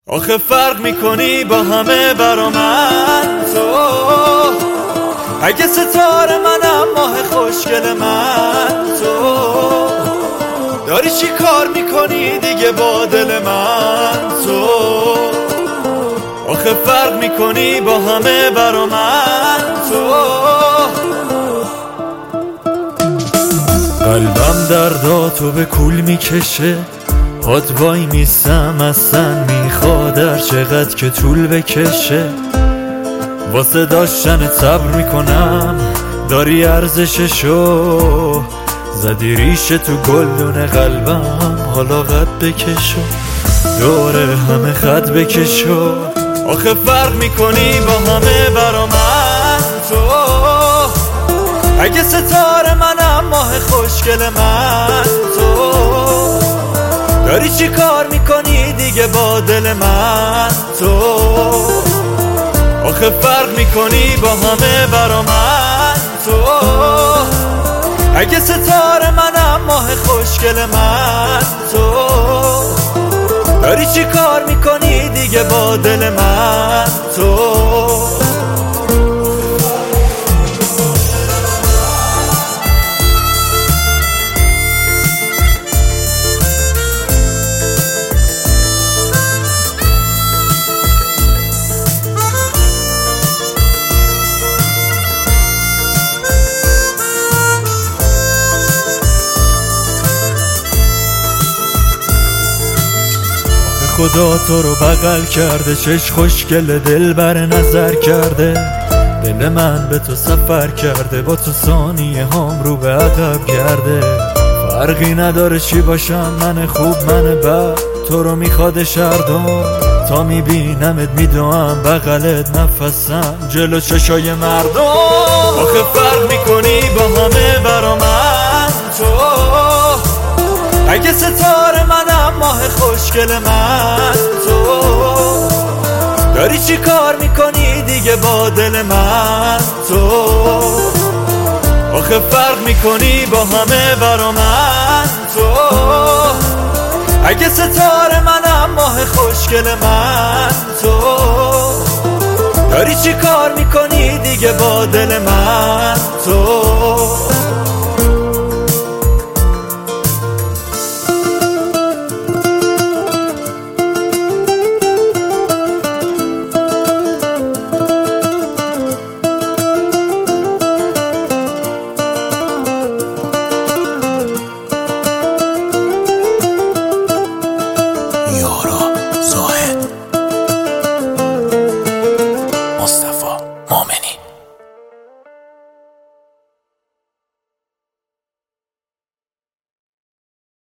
آخه فرق میکنی با همه برا من تو، اگه ستاره منم ماه خوشگل من تو، داری چی کار میکنی دیگه با دل من تو، آخه فرق میکنی با همه برا من تو. قلبم درداتو به کول میکشه، پات وای میستم اصلا میخواد هر چقدر که طول بکشه، واسه داشتن صبر میکنم داری ارزششو، زدی ریشه تو گلدون قلبم حالا قد بکشو، دوره همه خط بکشو، آخه فرق میکنی با همه برا من تو، اگه ستاره منم ماه خوشگل من تو، داری چی کار میکنی دیگه با دل من تو، آخه فرق میکنی با همه برا من تو، اگه ستاره منم ماه خوشگل من تو، داری چی کار میکنی دیگه با دل من تو. خدا تو رو بغل کرده، چش خوشگل دل بر نظر کرده، دل من به تو سفر کرده، با تو ثانیه هم رو به عقب کرده، فرقی نداره چی باشم من خوب من بد، تو رو میخواد شردم تا میبینمت میدوام بغلت نفسم جلو چشای مردم، آخه فرق میکنی با همه برا من تو، اگه ستاره منم ماه خوشگل من تو، داری چی کار میکنی دیگه با دل من تو، آخه فرق میکنی با همه برا من تو، اگه ستاره منم ماه خوشگل من تو، داری چی کار میکنی دیگه با دل من تو. مصطفی مومنی